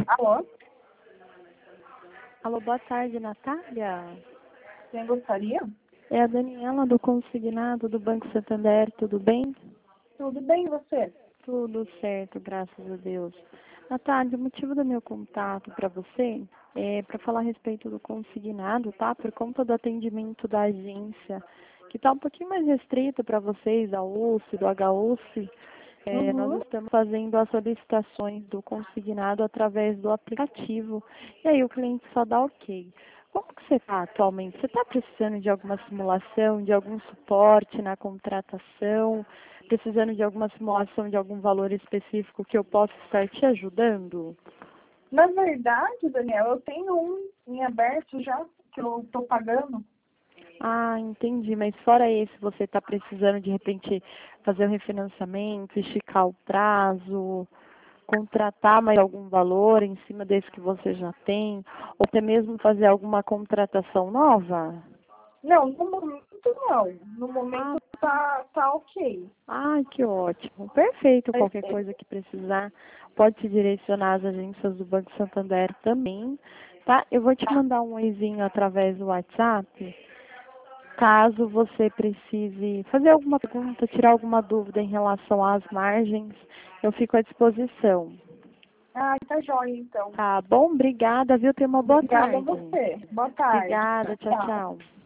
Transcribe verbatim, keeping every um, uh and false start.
Alô? Alô, boa tarde, Natália. Quem gostaria? É a Daniela do Consignado do Banco Santander, tudo bem? Tudo bem, e você? Tudo certo, graças a Deus. Natália, o motivo do meu contato para você é para falar a respeito do consignado, tá? Por conta do atendimento da agência, que está um pouquinho mais restrito para vocês, da U S, do H U S. É, nós Uhum. estamos fazendo as solicitações do consignado através do aplicativo. E aí o cliente só dá ok. Como que você está atualmente? Você está precisando de alguma simulação, de algum suporte na contratação? Precisando de alguma simulação de algum valor específico que eu possa estar te ajudando? Na verdade, Daniel, eu tenho um em aberto já, que eu estou pagando. Ah, entendi. Mas fora esse, você está precisando de repente fazer o refinanciamento, esticar o prazo, contratar mais algum valor em cima desse que você já tem, ou até mesmo fazer alguma contratação nova? Não, no momento não. No Ah, momento tá, tá ok. ai, que ótimo. Perfeito. Mas, Qualquer é, coisa que precisar, pode se direcionar às agências do Banco Santander também, tá? Eu vou te mandar um oizinho através do WhatsApp. Caso você precise fazer alguma pergunta, tirar alguma dúvida em relação às margens, eu fico à disposição. ah, tá jóia, então. Tá bom? Obrigada, viu? Tenha uma boa Obrigada a tarde. você. Boa tarde. Obrigada, tchau, Tchau. tchau.